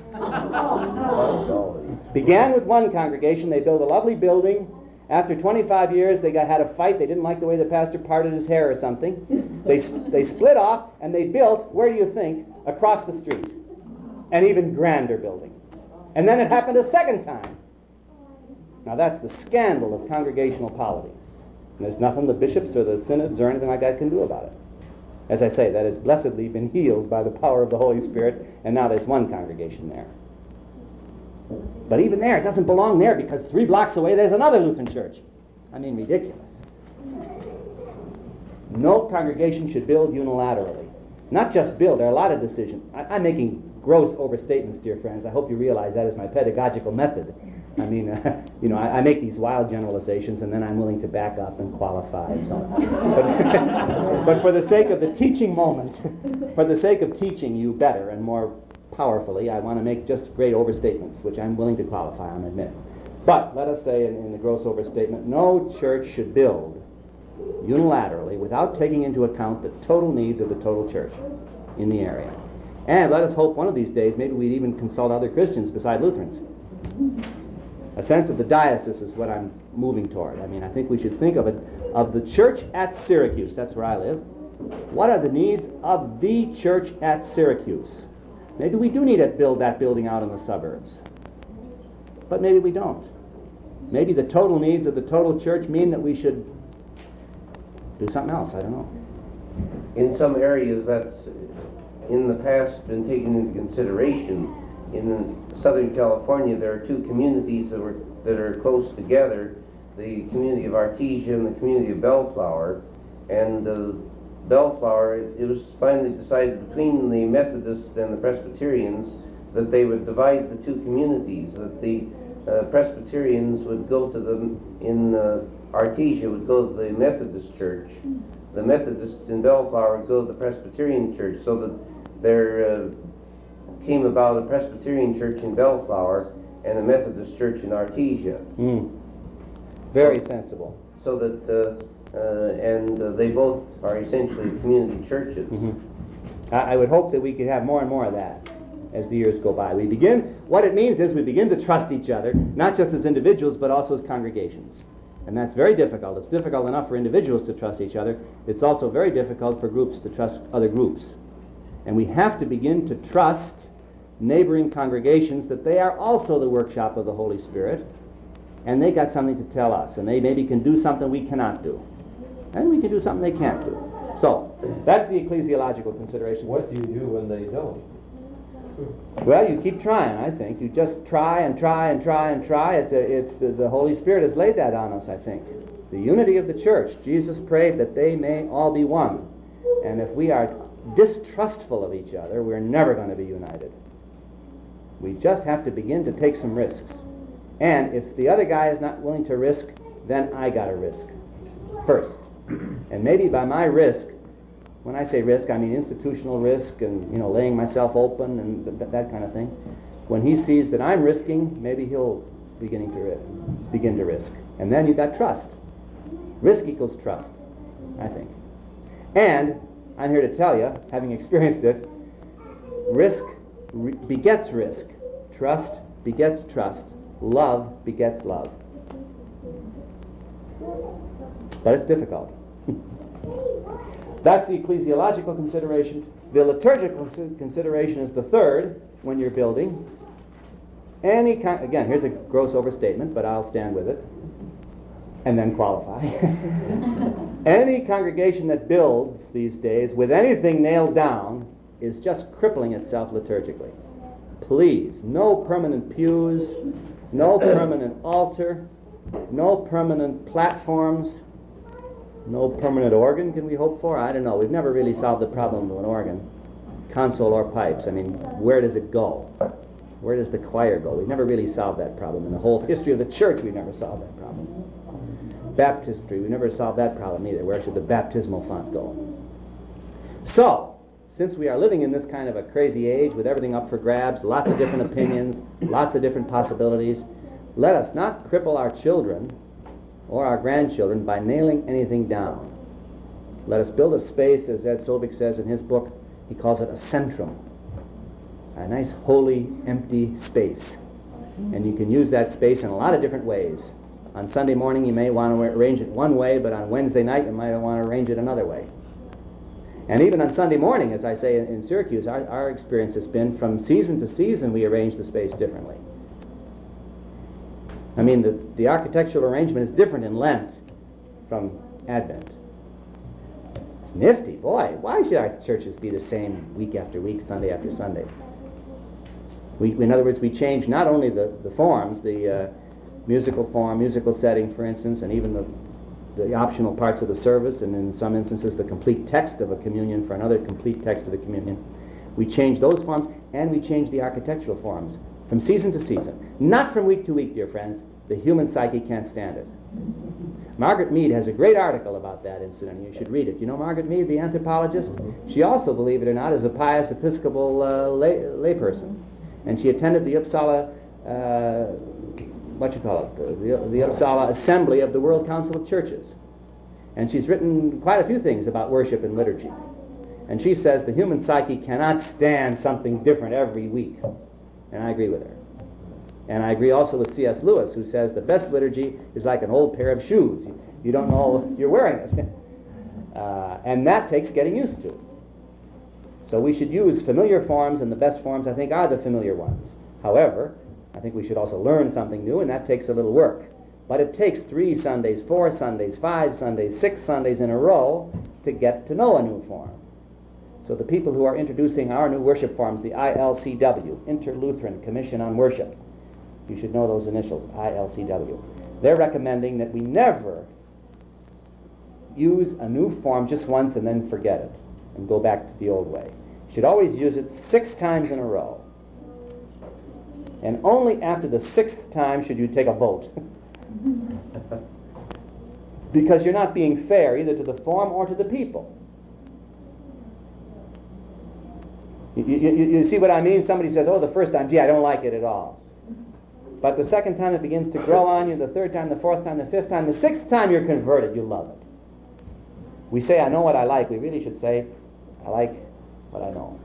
Began with one congregation. They built a lovely building. After 25 years they had a fight. They didn't like the way the pastor parted his hair or something. They split off and they built, where do you think, across the street, an even grander building. And then it happened a second time. Now that's the scandal of congregational polity. And there's nothing the bishops or the synods or anything like that can do about it. As I say, that has blessedly been healed by the power of the Holy Spirit, and now there's one congregation there. But even there, it doesn't belong there, because 3 blocks away there's another Lutheran church. I mean, ridiculous. No congregation should build unilaterally. Not just build, there are a lot of decisions. I'm making gross overstatements, dear friends. I hope you realize that is my pedagogical method. I mean, I make these wild generalizations, and then I'm willing to back up and qualify and so on. But for the sake of the teaching moment, for the sake of teaching you better and more powerfully, I want to make just great overstatements, which I'm willing to qualify, I admit. But let us say in the gross overstatement, no church should build unilaterally without taking into account the total needs of the total church in the area. And let us hope one of these days maybe we'd even consult other Christians beside Lutherans. A sense of the diocese is what I'm moving toward. I mean, I think we should think of it, of the church at Syracuse. That's where I live. What are the needs of the church at Syracuse? Maybe we do need to build that building out in the suburbs. But maybe we don't. Maybe the total needs of the total church mean that we should do something else. I don't know. In some areas that's in the past been taken into consideration. In Southern California, there are 2 communities that are close together, the community of Artesia and the community of Bellflower. And Bellflower, it was finally decided between the Methodists and the Presbyterians that they would divide the 2 communities, that the Presbyterians would go to in Artesia would go to the Methodist church, the Methodists in Bellflower go to the Presbyterian church, so that there came about a Presbyterian church in Bellflower and a Methodist church in Artesia. Very sensible. So that, they both are essentially community churches. I would hope that we could have more and more of that as the years go by. What it means is we begin to trust each other, not just as individuals, but also as congregations. And that's very difficult. It's difficult enough for individuals to trust each other. It's also very difficult for groups to trust other groups. And we have to begin to trust neighboring congregations that they are also the workshop of the Holy Spirit, and they got something to tell us, and they maybe can do something we cannot do, and we can do something they can't do. So that's the ecclesiological consideration. What do you do when they don't? Well, you keep trying, I think. You just try and try and try and try. It's the Holy Spirit has laid that on us, I think. The unity of the church. Jesus prayed that they may all be one. And if we are distrustful of each other, we're never going to be united. We just have to begin to take some risks. And if the other guy is not willing to risk, then I got to risk first. And maybe by my risk, when I say risk, I mean institutional risk and, laying myself open and that kind of thing. When he sees that I'm risking, maybe he'll begin to risk. And then you've got trust. Risk equals trust, I think. And I'm here to tell you, having experienced it, risk begets risk. Trust begets trust. Love begets love. But it's difficult. That's the ecclesiological consideration. The liturgical consideration is the third when you're building. Again, here's a gross overstatement, but I'll stand with it and then qualify. Any congregation that builds these days with anything nailed down is just crippling itself liturgically. Please, no permanent pews, no permanent altar, no permanent platforms, no permanent organ can we hope for? I don't know. We've never really solved the problem of an organ, console or pipes. I mean, where does it go? Where does the choir go? We've never really solved that problem. In the whole history of the church, we've never solved that problem. Baptistry, we never solved that problem either. Where should the baptismal font go? So, since we are living in this kind of a crazy age with everything up for grabs, lots of different opinions, lots of different possibilities, let us not cripple our children or our grandchildren by nailing anything down. Let us build a space, as Ed Sobek says in his book, he calls it a centrum, a nice, holy, empty space. And you can use that space in a lot of different ways. On Sunday morning, you may want to arrange it one way, but on Wednesday night, you might want to arrange it another way. And even on Sunday morning, as I say in Syracuse, our experience has been from season to season, we arrange the space differently. I mean, the architectural arrangement is different in Lent from Advent. It's nifty. Boy, why should our churches be the same week after week, Sunday after Sunday? In other words, we change not only the forms, the musical form, musical setting, for instance, and even the optional parts of the service, and in some instances the complete text of a communion for another complete text of the communion. We change those forms, and we change the architectural forms from season to season. Not from week to week, dear friends. The human psyche can't stand it. Margaret Mead has a great article about that incident. You should read it. You know Margaret Mead, the anthropologist? She also, believe it or not, is a pious Episcopal layperson. And she attended the Uppsala, the Uppsala Assembly of the World Council of Churches. And she's written quite a few things about worship and liturgy. And she says the human psyche cannot stand something different every week. And I agree with her. And I agree also with C.S. Lewis, who says the best liturgy is like an old pair of shoes. You don't know you're wearing it. And that takes getting used to. So we should use familiar forms, and the best forms, I think, are the familiar ones. However, I think we should also learn something new, and that takes a little work. But it takes 3 Sundays, 4 Sundays, 5 Sundays, 6 Sundays in a row to get to know a new form. So the people who are introducing our new worship forms, the ILCW, Inter-Lutheran Commission on Worship, you should know those initials, ILCW. They're recommending that we never use a new form just once and then forget it and go back to the old way. You should always use it 6 times in a row. And only after the 6th time should you take a vote. because you're not being fair either to the form or to the people. You see what I mean? Somebody says, oh, the first time, gee, I don't like it at all. But the second time it begins to grow on you, the third time, the fourth time, the fifth time, the sixth time you're converted, you love it. We say, I know what I like. We really should say, I like what I know.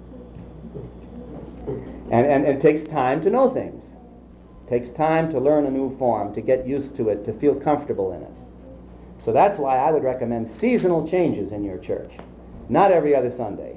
And it takes time to know things. It takes time to learn a new form, to get used to it, to feel comfortable in it. So that's why I would recommend seasonal changes in your church. Not every other Sunday.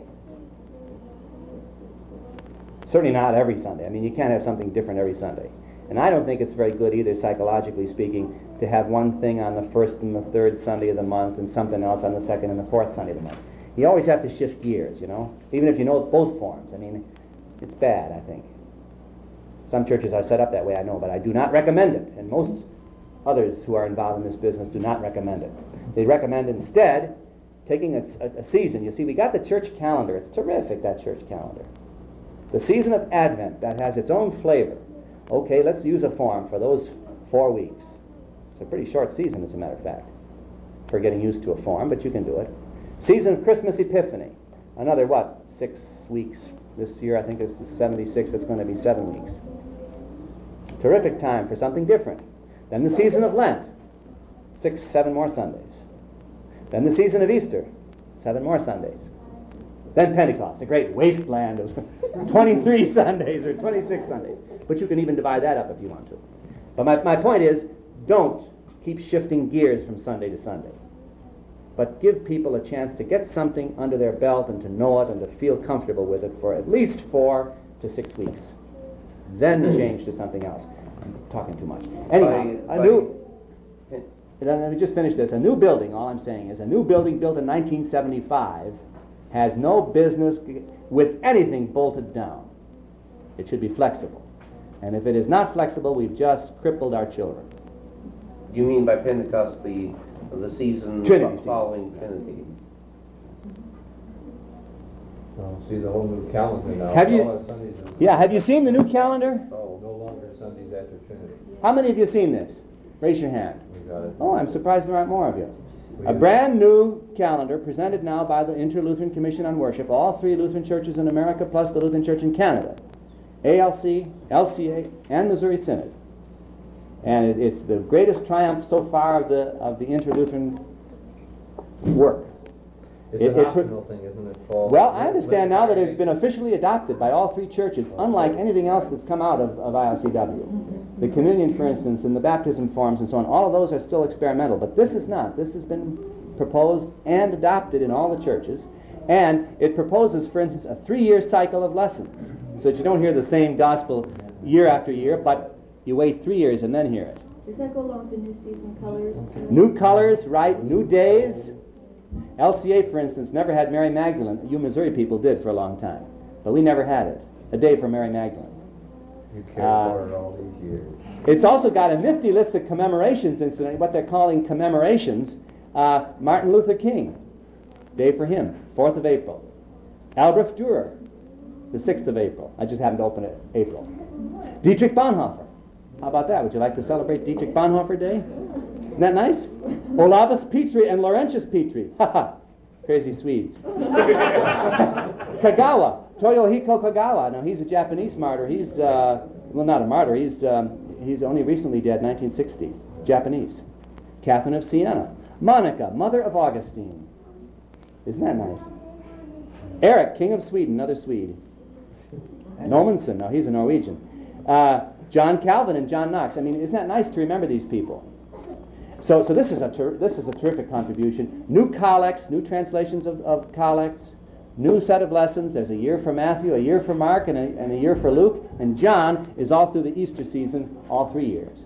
Certainly not every Sunday. I mean, you can't have something different every Sunday. And I don't think it's very good either, psychologically speaking, to have one thing on the first and the third Sunday of the month and something else on the second and the fourth Sunday of the month. You always have to shift gears, you know, even if you know both forms. I mean, it's bad, I think. Some churches are set up that way, I know, but I do not recommend it. And most others who are involved in this business do not recommend it. They recommend instead taking a season. You see, we got the church calendar. It's terrific, that church calendar. The season of Advent, that has its own flavor. Okay, let's use a form for those 4 weeks. It's a pretty short season, as a matter of fact, for getting used to a form, but you can do it. Season of Christmas Epiphany. Another, 6 weeks. This year, I think it's the 76. It's going to be 7 weeks. Terrific time for something different. Then the season of Lent. 6, 7 more Sundays. Then the season of Easter. 7 more Sundays. Then Pentecost, a great wasteland of 23 Sundays or 26 Sundays. But you can even divide that up if you want to. But my point is, don't keep shifting gears from Sunday to Sunday. But give people a chance to get something under their belt and to know it and to feel comfortable with it for at least 4 to 6 weeks. Then change to something else. I'm talking too much. Anyway, let me just finish this. A new building, all I'm saying is, a new building built in 1975 has no business with anything bolted down. It should be flexible. And if it is not flexible, we've just crippled our children. You mean by Pentecost the season Trinity following Trinity? Well, see the whole new calendar now. Have you- All our Sundays are- Yeah, have you seen the new calendar? Oh, no longer Sundays after Trinity. How many of you have seen this? Raise your hand. We got it. Oh, I'm surprised there aren't more of you. We A got brand new calendar presented now by the Inter-Lutheran Commission on Worship, all 3 Lutheran churches in America plus the Lutheran Church in Canada, ALC, LCA, and Missouri Synod. And it's the greatest triumph so far of the Inter-Lutheran work. It's It- an it optional thing, isn't it, Paul? Well, I understand now that it's been officially adopted by all 3 churches, unlike anything else that's come out of ILCW. The communion, for instance, and the baptism forms and so on, all of those are still experimental, but this is not. This has been proposed and adopted in all the churches, and it proposes, for instance, a 3-year cycle of lessons, so that you don't hear the same gospel year after year, but you wait 3 years and then hear it. Does that go along with the new season colors? New colors, right, new days. LCA, for instance, never had Mary Magdalene. You Missouri people did for a long time, but we never had it. A day for Mary Magdalene. You cared for it all these years. It's also got a nifty list of commemorations, incidentally, what they're calling commemorations. Martin Luther King, day for him, 4th of April. Albrecht Dürer, the 6th of April. I just happened to open it April. Dietrich Bonhoeffer. How about that? Would you like to celebrate Dietrich Bonhoeffer Day? Isn't that nice? Olavus Petri and Laurentius Petri. Haha. Crazy Swedes. Kagawa. Toyohiko Kagawa. Now, he's a Japanese martyr. He's, well, not a martyr. He's only recently dead, 1960. Japanese. Catherine of Siena. Monica, mother of Augustine. Isn't that nice? Eric, king of Sweden, another Swede. Normanson. Now, he's a Norwegian. John Calvin and John Knox. I mean, isn't that nice to remember these people? So this is a terrific contribution. New collects, new translations of collects, new set of lessons. There's a year for Matthew, a year for Mark, and a year for Luke. And John is all through the Easter season, all 3 years.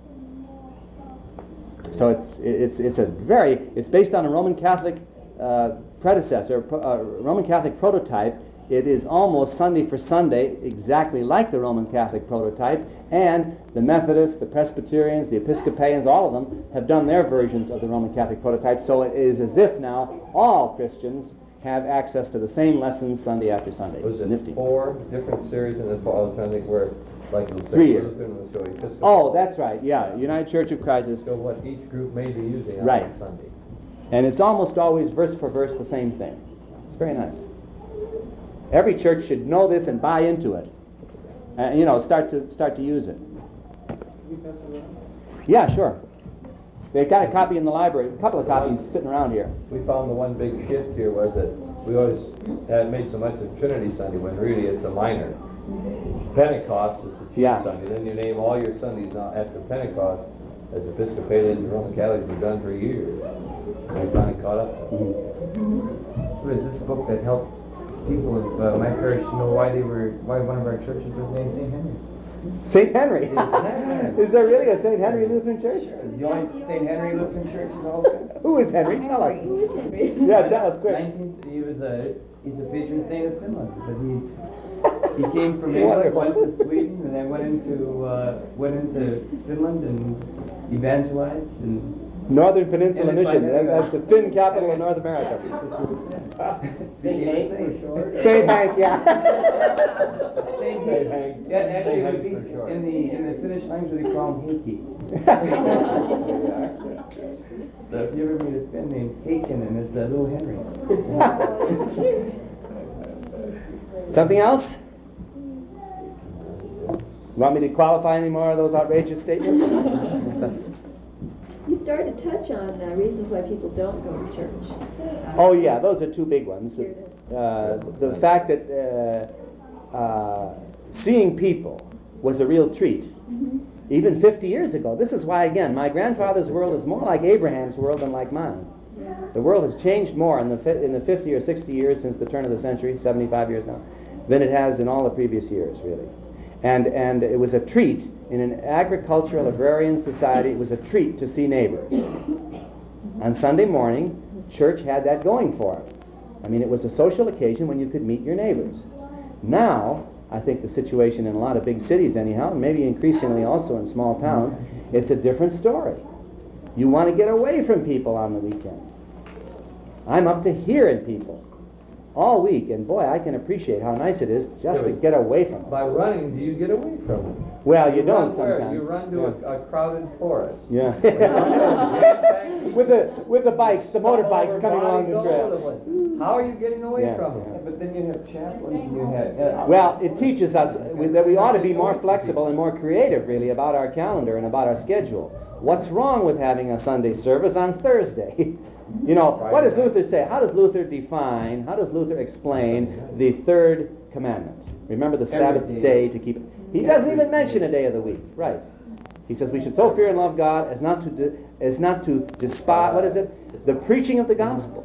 So it's based on a Roman Catholic predecessor, Roman Catholic prototype. It is almost Sunday for Sunday, exactly like the Roman Catholic prototype, and the Methodists, the Presbyterians, the Episcopalians, all of them have done their versions of the Roman Catholic prototype, so it is as if now all Christians have access to the same lessons Sunday after Sunday. Was It's it nifty. 4 different series in the fall? I'm trying to think where Like it'll say 3 years. Lutheran, it'll show Episcopal. Oh, that's right, yeah. United Church of Christ is, Show what each group may be using on Right. Sunday. and it's almost always verse for verse the same thing. It's very nice. Every church should know this and buy into it. Start to use it. Yeah, sure. They've got a copy in the library, a couple of copies sitting around here. We found the one big shift here was that we always had made so much of Trinity Sunday when really it's a minor. Pentecost is the chief Yeah. Sunday. Then you name all your Sundays now after Pentecost, as Episcopalians and Roman Catholics have done for years. And we finally caught up. Was this book that helped people of my parish know why one of our churches was named St. Henry? St. Henry. Is there really a St. Henry Lutheran Church? It's the only St. Henry Lutheran church in the whole country. Who is Henry? Tell us. Who is Henry? Yeah, tell us quick. He's a patron saint of Finland, but he came from England, went to Sweden, and then went into Finland and evangelized and. Northern Peninsula And then Mission. by- That's the Finn capital of North America. Saint Hank for short. St. Hank, yeah. Saint Hank. Yeah, actually, it would be in the Finnish language they call him Heikki. So if you ever meet a Finn named Heikkinen, it's little Henry. Something else? Want me to qualify any more of those outrageous statements? You started to touch on reasons why people don't go to church. Oh yeah, those are two big ones. The fact that seeing people was a real treat. Even 50 years ago. This is why, again, my grandfather's world is more like Abraham's world than like mine. The world has changed more in the 50 or 60 years since the turn of the century, 75 years now, than it has in all the previous years, really. And it was a treat in an agricultural agrarian society. It was a treat to see neighbors. On Sunday morning, church had that going for it. I mean, it was a social occasion when you could meet your neighbors. Now, I think the situation in a lot of big cities anyhow, and maybe increasingly also in small towns, it's a different story. You want to get away from people on the weekend. I'm up to here in people all week, and boy, I can appreciate how nice it is just to get away from them. By running, do you get away from them? Well, you don't run where? sometimes. You run to a crowded forest. Yeah. Yeah. with the bikes, the motorbikes coming along the trail. How are you getting away Yeah, from yeah. them? But then you have chaplains and you have. Well, it teaches us that we ought to be more flexible and more creative, really, about our calendar and about our schedule. What's wrong with having a Sunday service on Thursday? You know, what does Luther say? How does Luther define, how does Luther explain the third commandment? Remember the Sabbath day to keep it. He doesn't even mention a day of the week, right? He says we should so fear and love God as not to despise, what is it? The preaching of the gospel.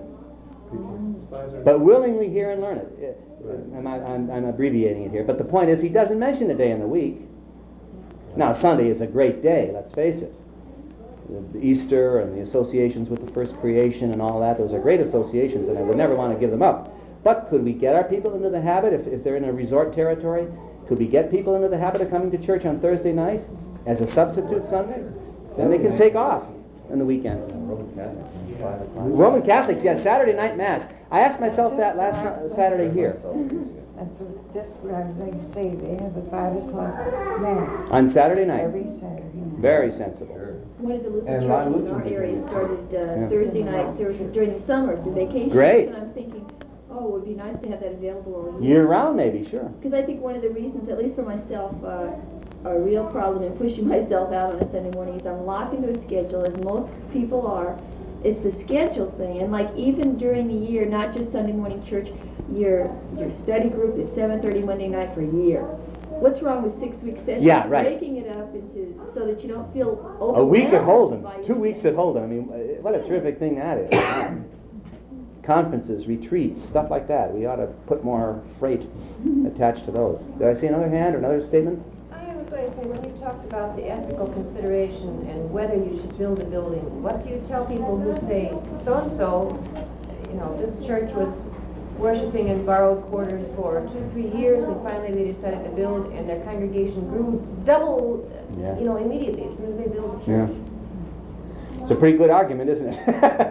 But willingly hear and learn it. I'm abbreviating it here, but the point is he doesn't mention a day in the week. Now, Sunday is a great day, let's face it. The Easter and the associations with the first creation and all that, those are great associations, and I would never want to give them up. But could we get our people into the habit, if they're in a resort territory, could we get people into the habit of coming to church on Thursday night as a substitute Sunday? Then they can take off on the weekend. Roman Catholics. Roman Catholics, yeah, Saturday night Mass. I asked myself that last Saturday here. And so just what I was going to say, they have a 5 o'clock mass On Saturday night. every Saturday night. Very sensible. One of the Lutheran And Ron churches in our Lutheran area did. started Yeah. Thursday night services during the summer, the vacations. Great. And I'm thinking, oh, it would be nice to have that available all year. Year round, maybe, sure. Because I think one of the reasons, at least for myself, a real problem in pushing myself out on a Sunday morning is I'm locked into a schedule, as most people are. It's the schedule thing, and like even during the year, not just Sunday morning church, your study group is 7:30 Monday night for a year. What's wrong with 6-week sessions? Yeah, right. Breaking it up into so that you don't feel overwhelmed. A week at Holden, by 2 weeks at Holden. I mean, what a terrific thing that is. Conferences, retreats, stuff like that. We ought to put more freight attached to those. Did I see another hand or another statement? I was going to say, when you talked about the ethical consideration and whether you should build a building, what do you tell people who say, so-and-so, this church was worshiping in borrowed quarters for 2-3 years, and finally they decided to build, and their congregation grew double, Yeah. Immediately as soon as they built the Yeah. church. It's a pretty good argument, isn't it?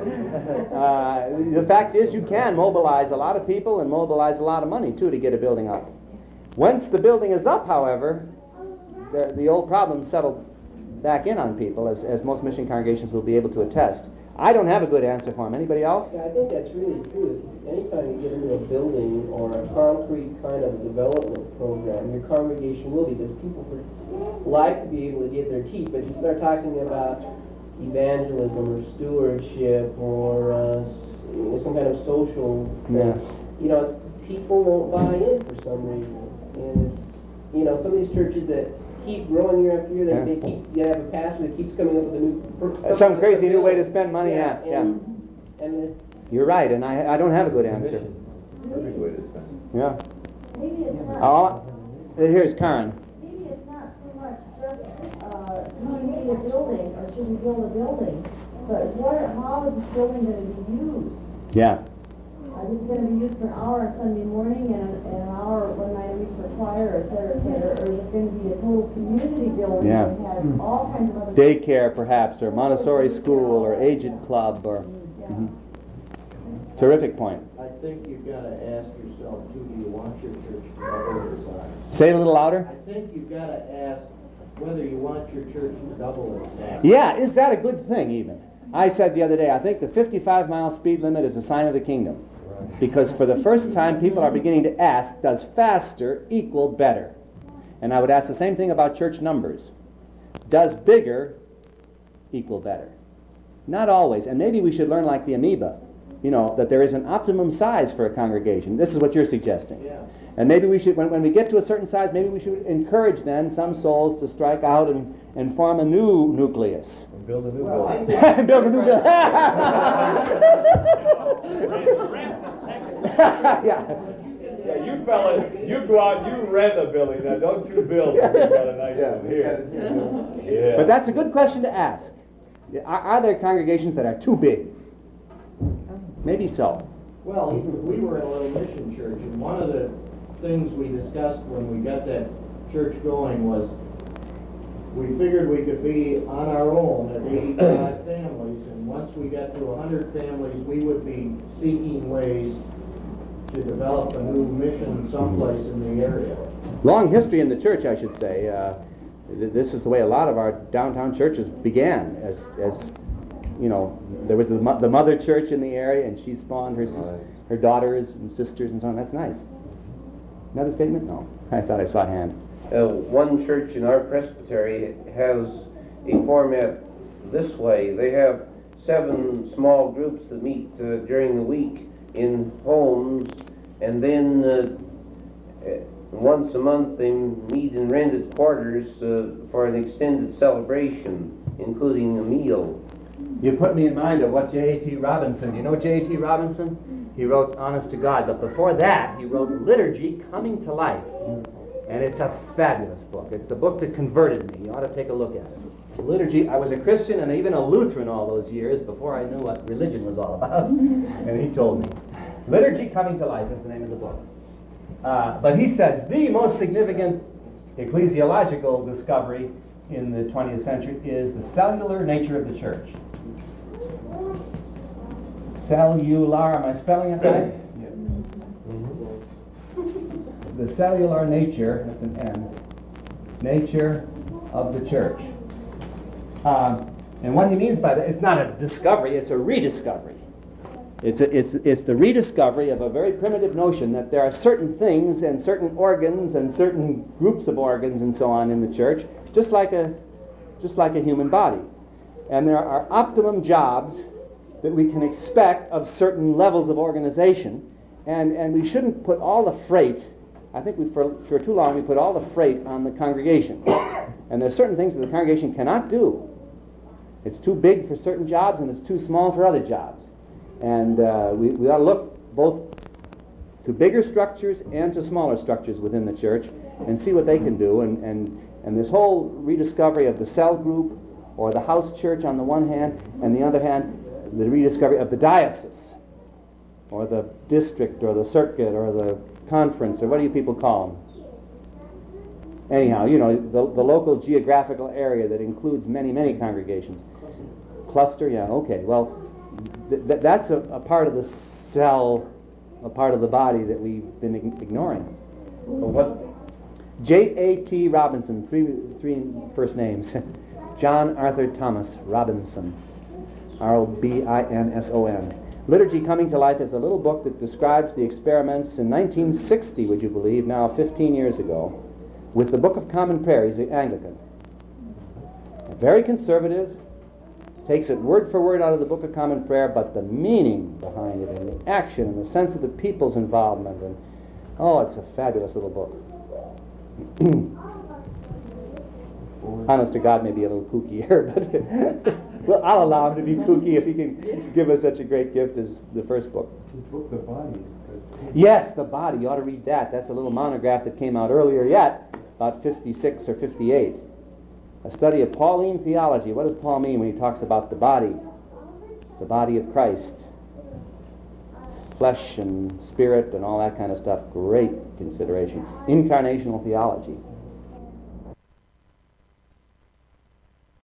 The fact is you can mobilize a lot of people and mobilize a lot of money, too, to get a building up. Once the building is up, however, the old problems settled back in on people, as most mission congregations will be able to attest. I don't have a good answer for him. Anybody else? Yeah, I think that's really true. Anytime you get into a building or a concrete kind of development program, your congregation will be, because people like to be able to get their teeth, but you start talking about evangelism or stewardship or some kind of social thing, people won't buy in for some reason. And it's, some of these churches that keep growing year after year, you have a pastor that keeps coming up with a new... Some crazy new way to spend money, yeah. And you're right, and I don't have a good answer. Perfect way to spend. Yeah. Maybe it's not. Here's Karen. Maybe it's not so much just do we need a building or should we build a building, but how is this building going to be used? Yeah. Is it going to be used for an hour on Sunday morning and an hour one night a week for choir, et cetera, or is it going to be a total community building that has all kinds of other... Daycare, perhaps, or Montessori school, or aged club, or... Terrific point. I think you've got to ask yourself, too, do you want your church to double its size? Say it a little louder. I think you've got to ask whether you want your church to double its size. Yeah, is that a good thing, even? I said the other day, I think the 55-mile speed limit is a sign of the kingdom. Because for the first time, people are beginning to ask, does faster equal better? And I would ask the same thing about church numbers. Does bigger equal better? Not always. And maybe we should learn like the amoeba, that there is an optimum size for a congregation. This is what you're suggesting. Yeah. And maybe we should, when we get to a certain size, maybe we should encourage then some souls to strike out and form a new nucleus. And build a new building. Build a new building. Yeah, you fellas, you go out, you rent a building now, don't you build it. We've got a nice one here. Yeah. But that's a good question to ask. Are there congregations that are too big? Maybe so. Well, we were in a little mission church, and one of the things we discussed when we got that church going was we figured we could be on our own at 85 families, and once we got to 100 families, we would be seeking ways to develop a new mission someplace in the area. Long history in the church, I should say. This is the way a lot of our downtown churches began, as there was the mother church in the area, and she spawned her daughters and sisters and so on. That's nice. Another statement? No. I thought I saw a hand. One church in our presbytery has a format this way. They have 7 small groups that meet during the week in homes, and then once a month they meet in rented quarters for an extended celebration, including a meal. You put me in mind of what J.A.T. Robinson, you know J.A.T. Robinson? He wrote Honest to God, but before that he wrote Liturgy Coming to Life. And it's a fabulous book. It's the book that converted me. You ought to take a look at it. Liturgy, I was a Christian and even a Lutheran all those years before I knew what religion was all about. And he told me. Liturgy Coming to Life is the name of the book. But he says the most significant ecclesiological discovery in the 20th century is the cellular nature of the church. Cellular, am I spelling it right? The cellular nature, that's an N, nature of the church. And what he means by that, it's not a discovery, it's a rediscovery. It's the rediscovery of a very primitive notion that there are certain things and certain organs and certain groups of organs and so on in the church, just like a human body. And there are optimum jobs that we can expect of certain levels of organization, and we shouldn't put all the freight. I think for too long we put all the freight on the congregation. And there's certain things that the congregation cannot do. It's too big for certain jobs and it's too small for other jobs. And we ought to look both to bigger structures and to smaller structures within the church and see what they can do. And this whole rediscovery of the cell group or the house church on the one hand, and the other hand, the rediscovery of the diocese or the district or the circuit or the conference, or what do you people call them? Anyhow, the local geographical area that includes many, many congregations. Cluster, yeah, okay. Well, that's a part of the cell, a part of the body that we've been ignoring. J.A.T. Robinson, three first names. John Arthur Thomas Robinson, R-O-B-I-N-S-O-N. Liturgy Coming to Life is a little book that describes the experiments in 1960, would you believe, now 15 years ago, with the Book of Common Prayer. He's the Anglican. Very conservative, takes it word for word out of the Book of Common Prayer, but the meaning behind it and the action and the sense of the people's involvement, and it's a fabulous little book. Honest to God, maybe a little kooky here, but well, I'll allow him to be kooky if he can give us such a great gift as the first book. His book, The Body, is good. Yes, The Body. You ought to read that. That's a little monograph that came out earlier yet, about 56 or 58. A study of Pauline theology. What does Paul mean when he talks about the body of Christ? Flesh and spirit and all that kind of stuff. Great consideration. Incarnational theology.